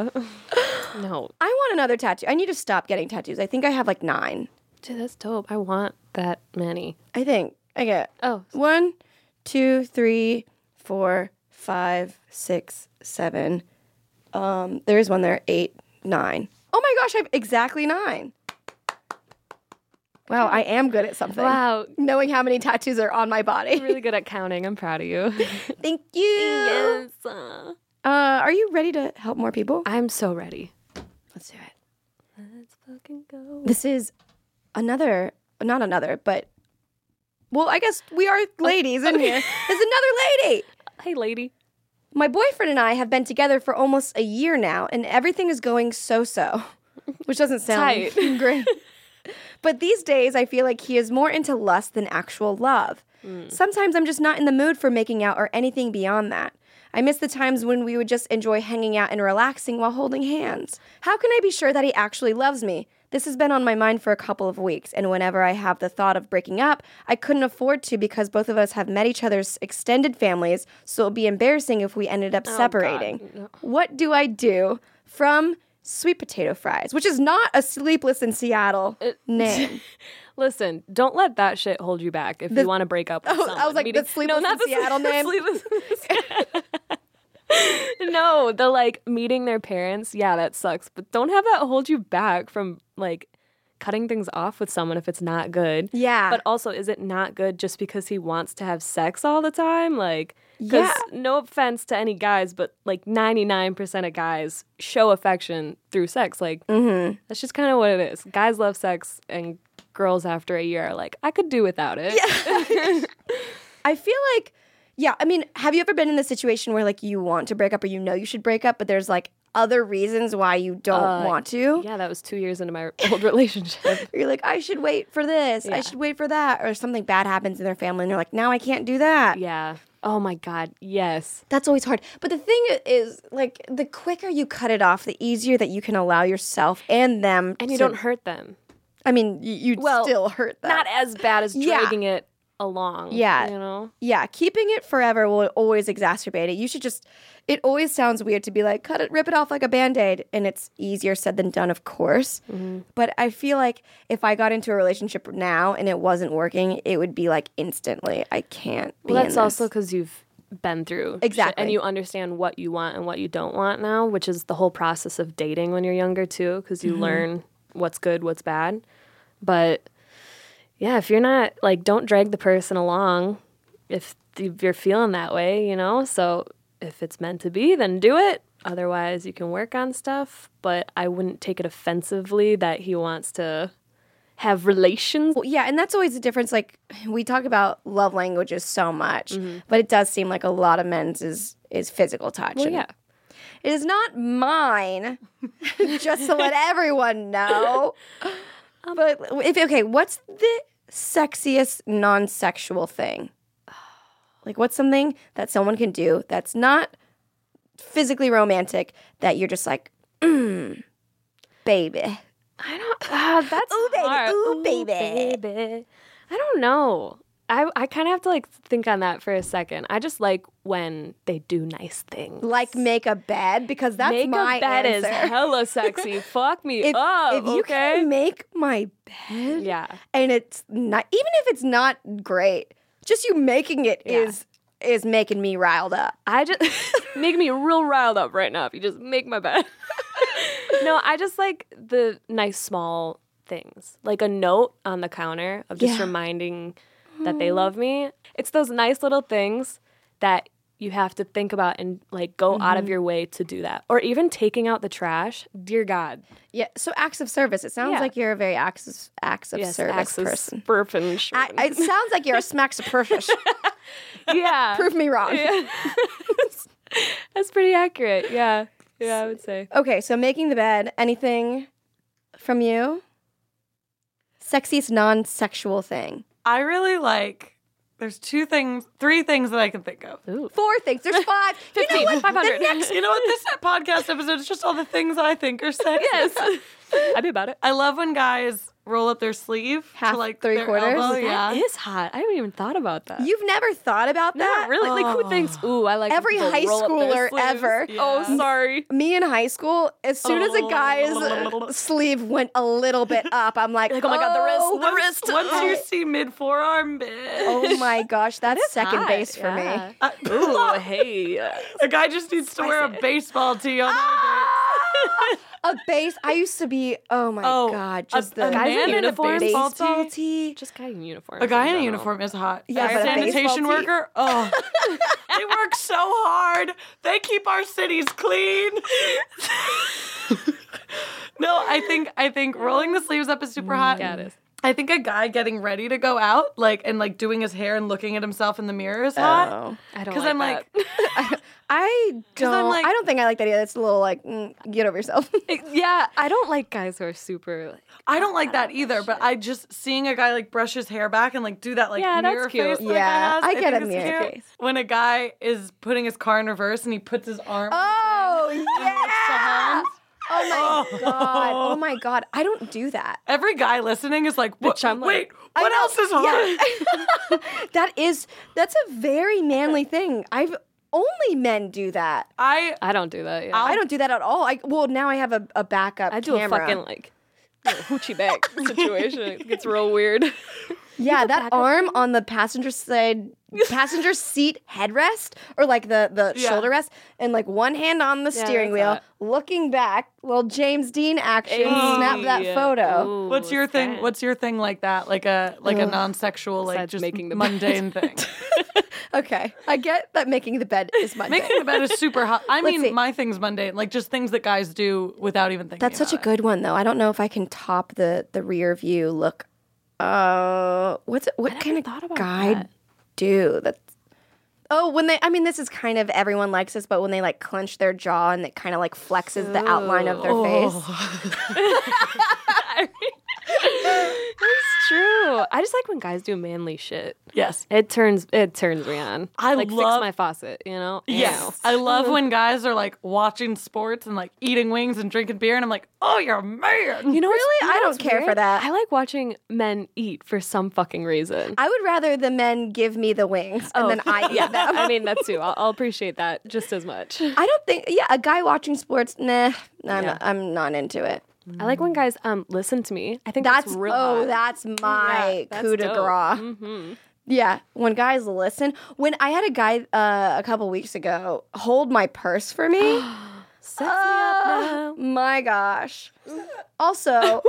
I want another tattoo. I need to stop getting tattoos. I think I have like 9. Dude, that's dope. I want that many. I think I get 1, 2, 3, 4, 5, 6, 7. There is one there. 8, 9. Oh my gosh, I have exactly 9. Wow, I am good at something. Wow. Knowing how many tattoos are on my body. Really good at counting. I'm proud of you. Thank you. Yes. Are you ready to help more people? I'm so ready. Let's do it. Let's fucking go. This is not another, but well, I guess we are ladies in here. There's another lady. Hey, lady. My boyfriend and I have been together for almost a year now, and everything is going so-so, which doesn't sound Tight. great. But these days, I feel like he is more into lust than actual love. Sometimes I'm just not in the mood for making out or anything beyond that. I miss the times when we would just enjoy hanging out and relaxing while holding hands. How can I be sure that he actually loves me? This has been on my mind for a couple of weeks, and whenever I have the thought of breaking up, I couldn't afford to because both of us have met each other's extended families, so it would be embarrassing if we ended up separating. God. What do I do? From Sweet Potato Fries, which is not a Sleepless in Seattle name. Listen, don't let that shit hold you back if you want to break up with someone. I was like, the Sleepless in Seattle name? No, the like meeting their parents, yeah, that sucks. But don't have that hold you back from like cutting things off with someone if it's not good. Yeah. But also, is it not good just because he wants to have sex all the time? Like, because no offense to any guys, but like 99% of guys show affection through sex. Like, that's just kind of what it is. Guys love sex, and girls after a year are like, I could do without it. Yeah. I feel like, yeah, I mean, have you ever been in the situation where like you want to break up or you know you should break up, but there's like other reasons why you don't want to? Yeah, that was 2 years into my old relationship. You're like, I should wait for this. I should wait for that. Or something bad happens in their family and you're like, now I can't do that. Yeah. Oh my God. Yes. That's always hard. But the thing is, like, the quicker you cut it off, the easier that you can allow yourself and them And you to- don't hurt them. I mean, you'd still hurt them. Not as bad as dragging it along. Yeah. You know? Yeah, keeping it forever will always exacerbate it. You should just, it always sounds weird to be like, cut it, rip it off like a Band-Aid. And it's easier said than done, of course. But I feel like if I got into a relationship now and it wasn't working, it would be like instantly, I can't be Well, that's in also this. because you've been through shit, Exactly. and you understand what you want and what you don't want now, which is the whole process of dating when you're younger too, because you learn what's good, what's bad. But yeah, if you're not like, don't drag the person along if you're feeling that way, you know? So if it's meant to be, then do it. Otherwise, you can work on stuff. But I wouldn't take it offensively that he wants to have relations. Well, yeah, and that's always the difference. Like, we talk about love languages so much, but it does seem like a lot of men's is physical touch. Well, and yeah. It is not mine, just to let everyone know. But what's the sexiest non-sexual thing? Like, what's something that someone can do that's not physically romantic that you're just like, baby. I don't. That's Ooh, baby. hard. Ooh, baby. baby. I don't know. I kind of have to like think on that for a second. I just like when they do nice things. Like make a bed, because that's Make my a bed answer. is hella sexy. Fuck me if, up. if you okay. can make my bed, Yeah. and it's not, even if it's not great, just you making it is making me riled up. I just make me real riled up right now if you just make my bed. No, I just like the nice small things. Like a note on the counter of just reminding that they love me. It's those nice little things that you have to think about and like go out of your way to do that. Or even taking out the trash. Dear God. Yeah. So acts of service. It sounds like you're a very acts of service person. It sounds like you're a smacks of person. Yeah. Prove me wrong. Yeah. That's pretty accurate. Yeah. Yeah, I would say. Okay, so making the bed. Anything from you? Sexiest non-sexual thing. I really like. There's 3 things that I can think of. Ooh. 4 things. There's 5. 15. You know what? 500. The next You know what? This podcast episode is just all the things I think are sexy. Yes. I'd be about it. I love when guys roll up their sleeve Half, to like 3/4. their elbow. That Yeah. is hot. I haven't even thought about that. You've never thought about that? Not really. Like, who thinks, ooh, I like Every when people high roll up their schooler sleeves. ever. Yeah. Oh, sorry. Me in high school, as soon as a guy's sleeve went a little bit up, I'm like, Like, oh my God, the wrist. Once you see mid forearm, bitch. Oh my gosh, that's second Hot, base for me. yeah. Ooh, hey. A guy just needs to wear a baseball tee on our dates. A base. I used to be. Oh my god, just the a guys in man in a uniform? baseball tee. tee. Just guy in uniform. A guy in a uniform is hot. Yeah, a but a sanitation baseball tee? worker. Oh, they work so hard. They keep our cities clean. No, I think rolling the sleeves up is super hot. Yeah, it is. I think a guy getting ready to go out, like, and like doing his hair and looking at himself in the mirror is hot. Oh. I don't 'Cause like I'm that. like, I don't. I'm like- I don't think I like that either. It's a little like get over yourself. Yeah, I don't like guys who are super like. I don't like that either, but I just seeing a guy like brush his hair back and like do that like Yeah, that's mirror cute. face. that Yeah, guy has, I get think a is mirror cute. face. When a guy is putting his car in reverse and he puts his arm. Oh the yeah. hand. Oh my god. Oh my god. I don't do that. Every guy listening is like, what, Bitch, I'm like- wait, what else is hard? Yeah. That's a very manly thing. Only men do that. I I don't do that. Yeah. I don't do that at all. Now I have a backup I do camera. a fucking like hoochie bag situation. It gets real weird. Yeah, that arm on the passenger seat headrest or like the shoulder rest and like one hand on the steering that's wheel, hot. looking back, little James Dean action, Hey. snap that photo. Ooh, What's your thing? sad. What's your thing like that? Like a non-sexual, like Besides just making the bed. mundane thing. Okay, I get that making the bed is mundane. Making the bed is super hot. I Let's mean, see. my thing's mundane, like just things that guys do without even thinking. That's such a about good one though. I don't know if I can top the rear view look. What kind of thought about guy that. do that? Oh, when they, I mean, this is kind of everyone likes this, but when they like clench their jaw and it kind of like flexes the outline of their face. It's true. I just like when guys do manly shit. Yes. It turns me on. I like love- fix my faucet, you know? Yes. I love when guys are like watching sports and like eating wings and drinking beer, and I'm like, oh, you're a man. You know, Really? I don't care for that. I like watching men eat for some fucking reason. I would rather the men give me the wings and then I eat them. I mean, that too. I'll appreciate that just as much. I don't think, a guy watching sports, I'm not into it. I like when guys listen to me. I think that's real hot. That's my that's coup de dope. grace. Yeah, when guys listen. When I had a guy a couple weeks ago hold my purse for me. Sets me up now. My gosh. Also,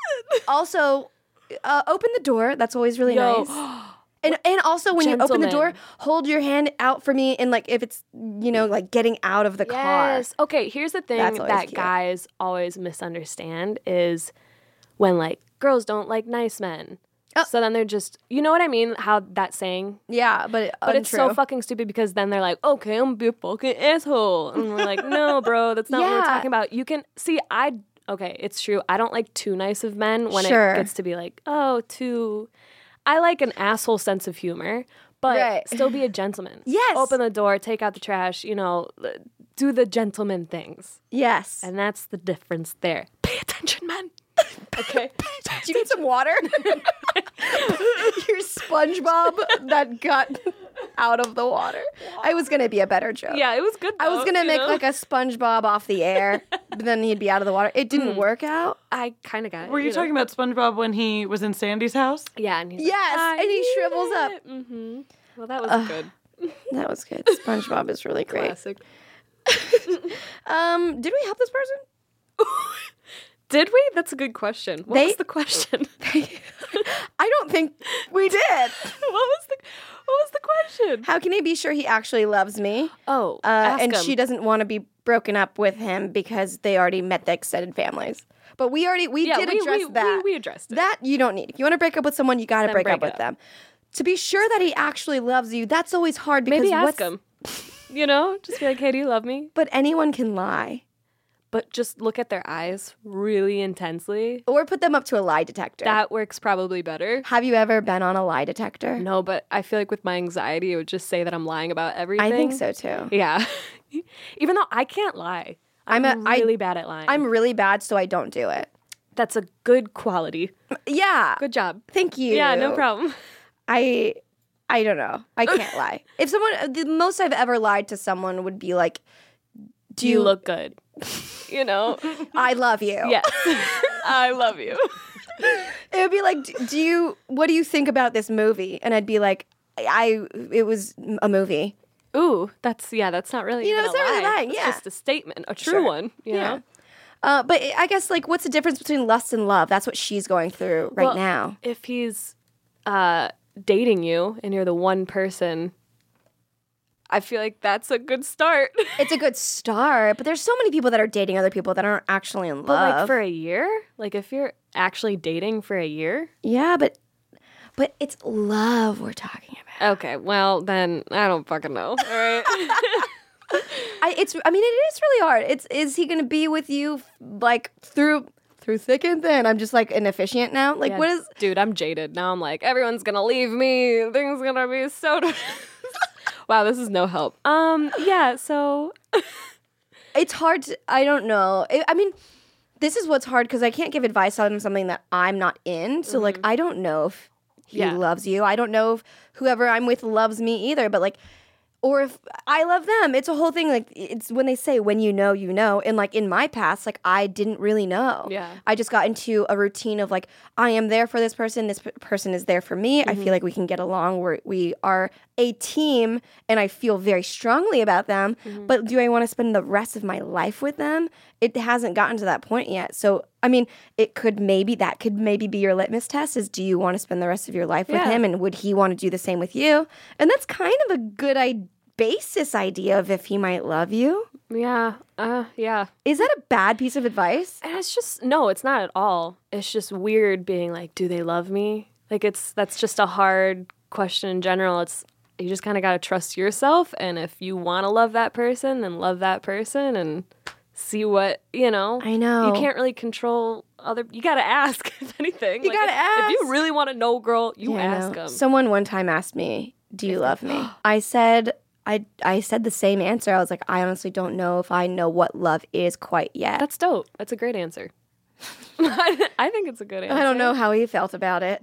open the door. That's always really nice. And also when you open the door, Gentlemen. hold your hand out for me, and like if it's like getting out of the car. Yes. Okay, here's the thing That's always that cute. guys always misunderstand is when like girls don't like nice men. So then they're just, you know what I mean? How that saying. Yeah, but It's so fucking stupid because then they're like, okay, I'm gonna be a fucking asshole. And we're like, no, bro, that's not what we're Yeah. talking about. You can see, okay, it's true. I don't like too nice of men when Sure. it gets to be like, I like an asshole sense of humor, but Right. still be a gentleman. Yes. Open the door, take out the trash, do the gentleman things. Yes. And that's the difference there. Pay attention, men. Okay. Do you need some water? Your SpongeBob that got out of the water. I was gonna be a better joke. Yeah, it was good. I was though, gonna you make know? like a SpongeBob off the air, but then he'd be out of the water. It didn't work out. I kind of got it. Were you talking about SpongeBob when he was in Sandy's house? Yeah, and he's Yes, like, and he "I shrivels need up. it." Mhm. Well, that was good. That was good. SpongeBob is really great. Classic. Did we help this person? Did we? That's a good question. What They- was the question? I don't think we did. What was the question? How can he be sure he actually loves me? Oh, And ask him. she doesn't want to be broken up with him because they already met the extended families. But we did address that. We addressed it. That you don't need. If you want to break up with someone, you got to Then break up break with up. them. To be sure that he actually loves you, that's always hard because Maybe ask him. Just be like, hey, do you love me? But anyone can lie. But just look at their eyes really intensely. Or put them up to a lie detector. That works probably better. Have you ever been on a lie detector? No, but I feel like with my anxiety, it would just say that I'm lying about everything. I think so too. Yeah. Even though I can't lie. I'm really bad at lying. I'm really bad, so I don't do it. That's a good quality. Yeah. Good job. Thank you. Yeah, no problem. I don't know. I can't lie. If someone, the most I've ever lied to someone would be like, Do you look good? I love you. Yes. I love you. It would be like, what do you think about this movie? And I'd be like, it was a movie. Ooh, that's not really even it's a not really lie. lying, It's yeah. just a statement, a true Sure. one, you know? But I guess, like, what's the difference between lust and love? That's what she's going through right Well, now. If he's dating you and you're the one person, I feel like that's a good start. It's a good start, but there's so many people that are dating other people that aren't actually in love. But like for a year? Like if you're actually dating for a year? Yeah, but it's love we're talking about. Okay, well then I don't fucking know. All right. It is really hard. Is he going to be with you like through thick and thin? I'm just like an officiant now. Like Yeah, what is? Dude, I'm jaded. Now I'm like, everyone's gonna leave me. Things gonna be so Wow, this is no help. Yeah, so It's hard to. I don't know. This is what's hard because I can't give advice on something that I'm not in. So like, I don't know if he Yeah. loves you. I don't know if whoever I'm with loves me either. But like. Or if I love them. It's a whole thing. Like, it's when they say, when you know, you know. And, like, in my past, like, I didn't really know. Yeah. I just got into a routine of, like, I am there for this person. This person is there for me. I feel like we can get along. We are a team, and I feel very strongly about them. But do I want to spend the rest of my life with them? It hasn't gotten to that point yet. So, that could maybe be your litmus test is, do you want to spend the rest of your life with Yeah. him? And would he want to do the same with you? And that's kind of a good basis idea of if he might love you. yeah. Is that a bad piece of advice? And it's just no, it's not at all. It's just weird being like, do they love me? Like that's just a hard question in general. You just kind of got to trust yourself, and if you want to love that person, then love that person and see what, I know. You can't really control you got to ask if anything. You gotta ask. If you really want to know, girl, you Yeah, I ask know. them. Someone one time asked me, do you love me? I said the same answer. I was like, I honestly don't know if I know what love is quite yet. That's dope. That's a great answer. I think it's a good answer. I don't know how he felt about it.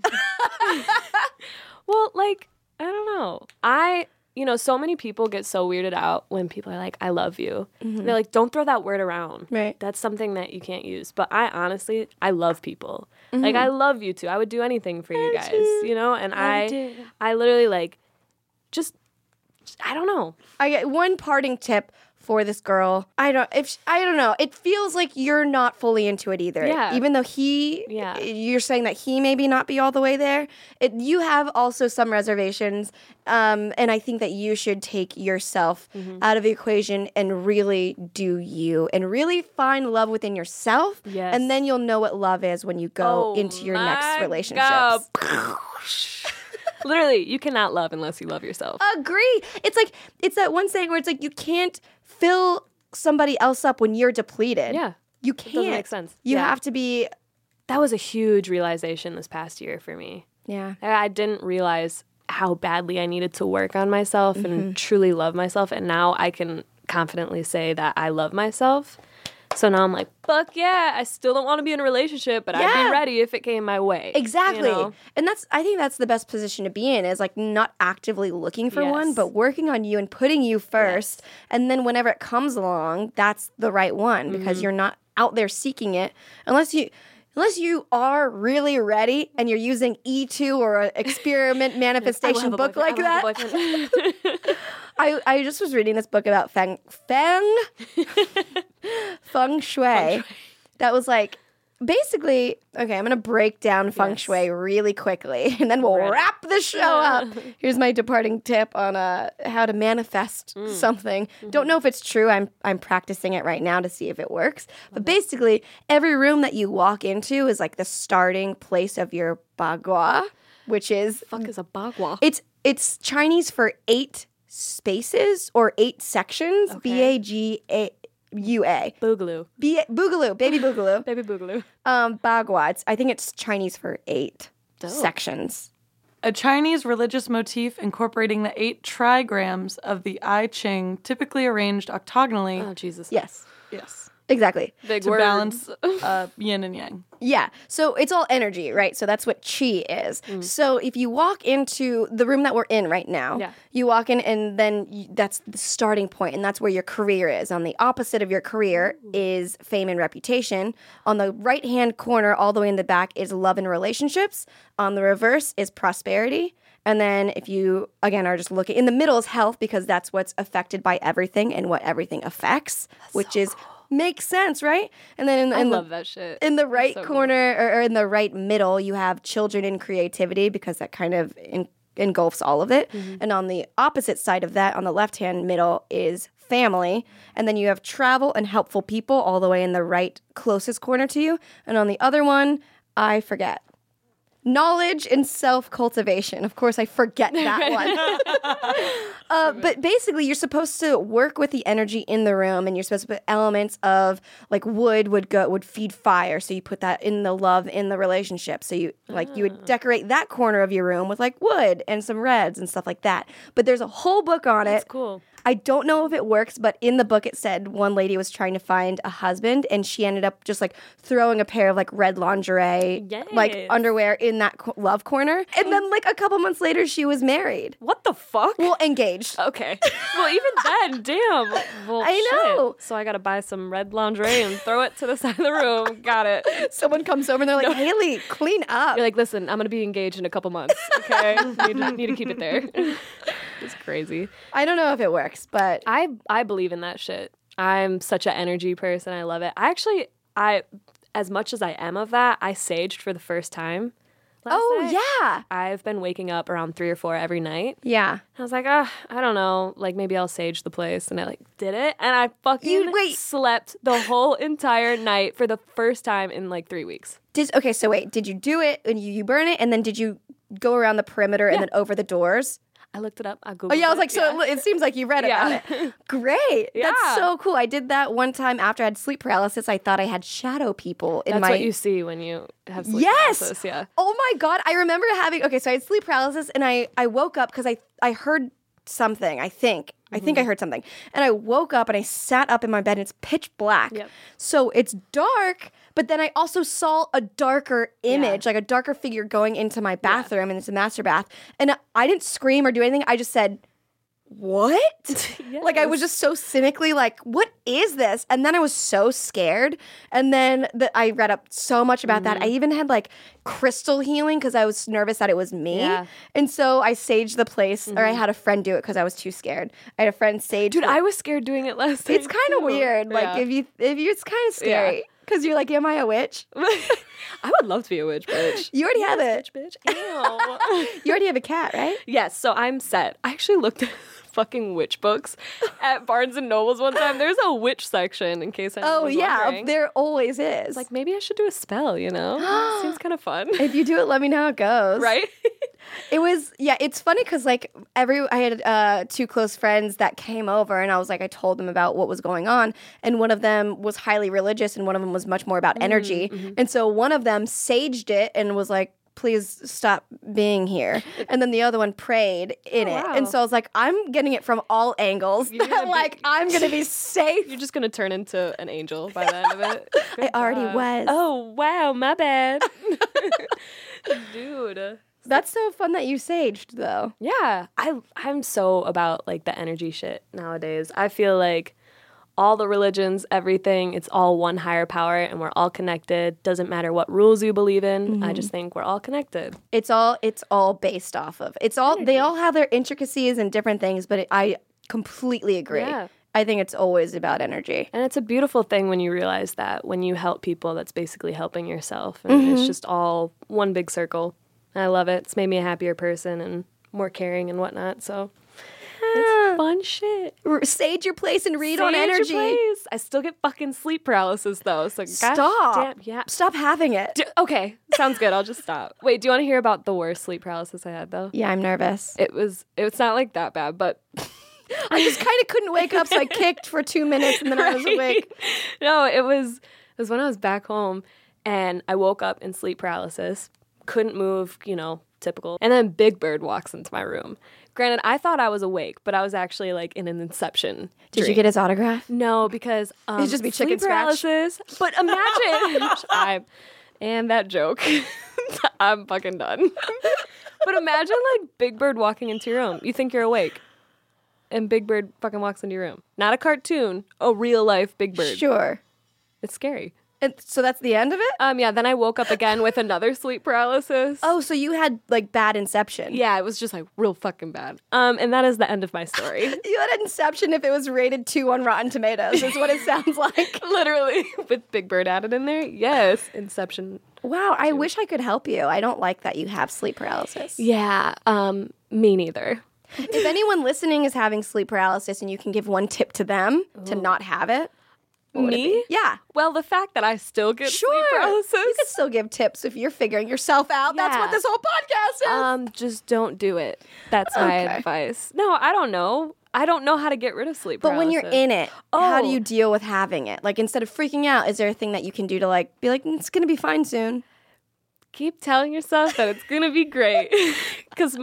Well, like, I don't know. So many people get so weirded out when people are like, I love you. They're like, don't throw that word around. Right. That's something that you can't use. But I love people. Like, I love you too. I would do anything for you guys, And I literally, like, just, I don't know. I get one parting tip for this girl. I don't know. It feels like you're not fully into it either. Yeah. Even though you're saying that he maybe not be all the way there. You have also some reservations. And I think that you should take yourself out of the equation and really do you and really find love within yourself. Yes. And then you'll know what love is when you go into your next my relationships. God. Literally, you cannot love unless you love yourself. Agree. It's that one saying where it's like you can't fill somebody else up when you're depleted. Yeah. You can't. doesn't make sense. You Yeah. have to be. That was a huge realization this past year for me. Yeah. I didn't realize how badly I needed to work on myself and truly love myself. And now I can confidently say that I love myself. So now I'm like, fuck yeah, I still don't want to be in a relationship, but I'd Yeah. be ready if it came my way. Exactly. you know? And I think that's the best position to be in is like not actively looking for one, Yes. but working on you and putting you first. And then whenever it comes along, that's the right one because you're not out there seeking it unless you are really ready and you're using E2 or an experiment manifestation book like that. I just was reading this book about feng shui. That was like basically, okay, I'm going to break down feng shui really quickly, and then we'll wrap the show up. Here's my departing tip on how to manifest something. Don't know if it's true. I'm practicing it right now to see if it works. But basically, every room that you walk into is like the starting place of your bagua, which is... Fuck is a bagua? It's Chinese for 8 spaces or 8 sections. Okay. Bagua. Boogaloo. Boogaloo. Baby boogaloo. Baby boogaloo. Bagua. I think it's Chinese for 8 sections. A Chinese religious motif incorporating the 8 trigrams of the I Ching, typically arranged octagonally. Oh, Jesus. Yes. Yes. Exactly. Big To word. balance yin and yang. Yeah. So it's all energy, right? So that's what qi is. So if you walk into the room that we're in right now, you walk in and then that's the starting point, and that's where your career is. On the opposite of your career is fame and reputation. On the right-hand corner, all the way in the back, is love and relationships. On the reverse is prosperity. And then if you, again, are just looking, in the middle is health, because that's what's affected by everything and what everything affects, which is... Makes sense, right? And then I love that shit. In the right corner or in the right middle, you have children and creativity, because that kind of engulfs all of it. And on the opposite side of that, on the left-hand middle, is family. And then you have travel and helpful people all the way in the right closest corner to you. And on the other one, I forget. Knowledge and self-cultivation. Of course, I forget that one. But basically, you're supposed to work with the energy in the room, and you're supposed to put elements of, like, wood would feed fire. So you put that in the love in the relationship. So you would decorate that corner of your room with, like, wood and some reds and stuff like that. But there's a whole book on it. That's cool. I don't know if it works, but in the book it said one lady was trying to find a husband, and she ended up just like throwing a pair of like red lingerie, like underwear in that love corner. And then like a couple months later, she was married. What the fuck? Well, engaged. Okay. Well, even then, damn. Well, I know. Shit. So I got to buy some red lingerie and throw it to the side of the room. Got it. Someone comes over and they're like, Haley, clean up. You're like, listen, I'm going to be engaged in a couple months. Okay. need to keep it there. It's crazy. I don't know if it works, but I believe in that shit. I'm such an energy person. I love it. I as much as I am of that, I saged for the first time last night. Yeah. I've been waking up around 3 or 4 every night. Yeah. I was like, I don't know, like maybe I'll sage the place. And I like did it. And I fucking slept the whole entire night for the first time in like 3 weeks. So wait, did you do it and you burn it, and then did you go around the perimeter and then over the doors? I looked it up. I Googled it. Oh, yeah, I was like, so it seems like you read about it. Great. Yeah. That's so cool. I did that one time after I had sleep paralysis. I thought I had shadow people in That's what you see when you have sleep paralysis, yeah. Oh, my God. I remember having, so I had sleep paralysis, and I woke up because I heard something, I think. I think I heard something. And I woke up and I sat up in my bed and it's pitch black. Yep. So it's dark, but then I also saw a darker image, like a darker figure going into my bathroom, and it's a master bath. And I didn't scream or do anything. I just said, what? Like, I was just so cynically like, what is this? And then I was so scared. And then I read up so much about that. I even had like crystal healing because I was nervous that it was me. Yeah. And so I saged the place, or I had a friend do it because I was too scared. I had a friend sage. Dude, I was scared doing it last time. It's kind of weird. Like, if you, it's kind of scary. Because you're like, am I a witch? I would love to be a witch, bitch. You already have it. Bitch. Ew. You already have a cat, right? Yes, so I'm set. I actually looked at fucking witch books at Barnes and Nobles one time. There's a witch section in case anyone's wondering. There always is. It's like, maybe I should do a spell, you know? Seems kind of fun. If you do it, let me know how it goes. Right? It was, it's funny because like I had 2 close friends that came over, and I told them about what was going on, and one of them was highly religious and one of them was much more about energy. And so one of them saged it and was like, please stop being here. And then the other one prayed in it. And so I was like, I'm getting it from all angles. I'm going to be safe. You're just going to turn into an angel by the end of it. I already was. Oh, wow, my bad. Dude. That's so fun that you saged, though. Yeah. I'm so about, like, the energy shit nowadays. I feel like all the religions, everything, it's all one higher power, and we're all connected. Doesn't matter what rules you believe in. I just think we're all connected. It's all based off of. They all have their intricacies and different things, but I completely agree. Yeah. I think it's always about energy. And it's a beautiful thing when you realize that when you help people, that's basically helping yourself. And it's just all one big circle. I love it. It's made me a happier person and more caring and whatnot. So it's fun shit. Sage your place and read on Sage your energy. place. I still get fucking sleep paralysis though. So Stop. goddamn, yeah. Stop having it. Okay, sounds good. I'll just stop. Wait, do you want to hear about the worst sleep paralysis I had though? Yeah, I'm nervous. It's not like that bad, but I just kind of couldn't wake up, so I kicked for 2 minutes and then I was awake. No, it was when I was back home and I woke up in sleep paralysis, couldn't move, typical. And then Big Bird walks into my room. Granted, I thought I was awake, but I was actually like in an inception. Did you get his autograph? No, because It'd just be chicken sleep scratch. paralysis. But imagine, and that joke, I'm fucking done. But imagine like Big Bird walking into your room. You think you're awake, and Big Bird fucking walks into your room. Not a cartoon, a real life Big Bird. Sure. It's scary. And so that's the end of it? Yeah, then I woke up again with another sleep paralysis. Oh, so you had like bad inception. Yeah, it was just like real fucking bad. And that is the end of my story. You had inception if it was rated 2 on Rotten Tomatoes, is what it sounds like. Literally. With Big Bird added in there. Yes, Inception. Wow, I wish I could help you. I don't like that you have sleep paralysis. Yeah, me neither. If anyone listening is having sleep paralysis and you can give one tip to them to not have it. What would it Me? be? Yeah. Well, the fact that I still get sleep Sure. paralysis. You could still give tips if you're figuring yourself out. That's what Yeah. this whole podcast is. Just don't do it. That's my Okay. advice. No, I don't know. I don't know how to get rid of sleep But paralysis. when you're in it, how do Oh. you deal with having it? Like, instead of freaking out, is there a thing that you can do to, like, be like, it's going to be fine soon? Keep telling yourself that it's gonna be great. Because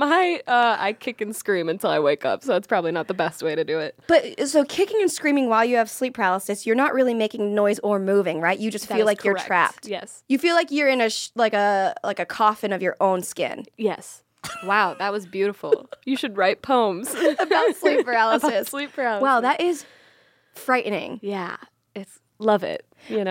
I kick and scream until I wake up, so that's probably not the best way to do it. But, so kicking and screaming while you have sleep paralysis, you're not really making noise or moving, right? You just That feel is like you're correct. trapped. Yes. You feel like you're in like a coffin of your own skin. Yes. Wow, that was beautiful. You should write poems About sleep paralysis. About sleep paralysis. Wow, that is frightening. Yeah, love it.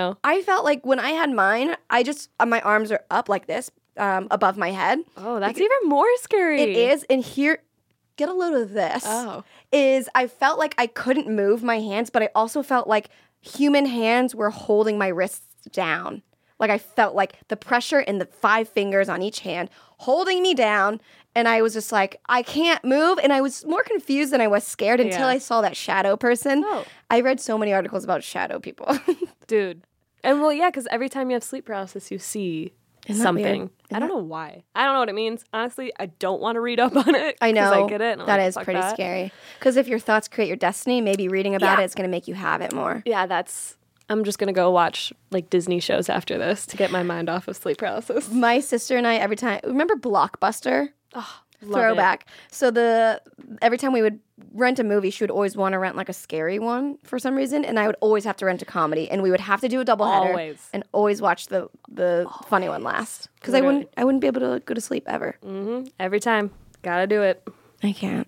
I felt like when I had mine, my arms are up like this, above my head. Oh, that's even more scary. It is. And here, get a load of this. Oh. I felt like I couldn't move my hands, but I also felt like human hands were holding my wrists down. Like I felt like the pressure in the 5 fingers on each hand holding me down. And I was just like, I can't move. And I was more confused than I was scared until I saw that shadow person. Oh. I read so many articles about shadow people. Dude. And well, yeah, because every time you have sleep paralysis, you see Isn't that something. weird? I don't know why. I don't know what it means. Honestly, I don't want to read up on it. I 'cause know. I get it. And I'm That like, is fuck pretty that. scary. Because if your thoughts create your destiny, maybe reading about it is going to make you have it more. Yeah, I'm just going to go watch like Disney shows after this to get my mind off of sleep paralysis. My sister and I, every time, remember Blockbuster? Oh, Throwback. So every time we would rent a movie, she would always want to rent like a scary one for some reason, and I would always have to rent a comedy, and we would have to do a doubleheader Always. and always watch the funny one last because I wouldn't be able to go to sleep ever. Every time. Gotta do it. I can't.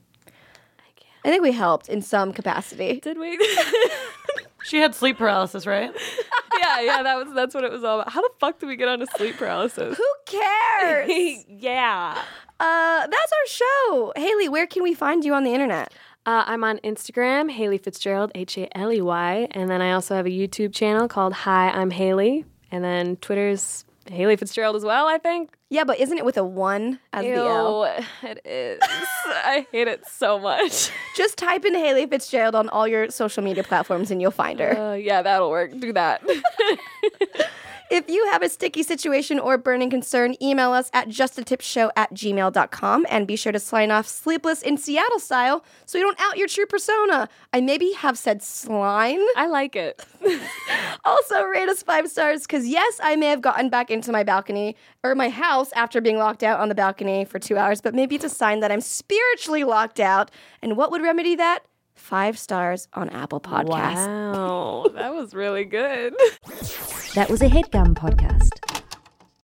I think we helped in some capacity. Did we? She had sleep paralysis, right? yeah, that's what it was all about. How the fuck did we get onto sleep paralysis? Who cares? Yeah. That's our show. Haley, where can we find you on the internet? I'm on Instagram, Haley Fitzgerald, Haley, and then I also have a YouTube channel called Hi, I'm Haley, and then Twitter's Haley Fitzgerald as well, I think. Yeah, but isn't it with a 1 as the L? It is. I hate it so much. Just type in Haley Fitzgerald on all your social media platforms and you'll find her. Yeah, that'll work. Do that. If you have a sticky situation or burning concern, email us at justatipshow@gmail.com and be sure to sign off Sleepless in Seattle style so you don't out your true persona. I maybe have said slime. I like it. Also, rate us 5 stars because, yes, I may have gotten back into my balcony or my house after being locked out on the balcony for 2 hours, but maybe it's a sign that I'm spiritually locked out. And what would remedy that? 5 stars on Apple Podcasts. Wow, that was really good. That was a HeadGum podcast.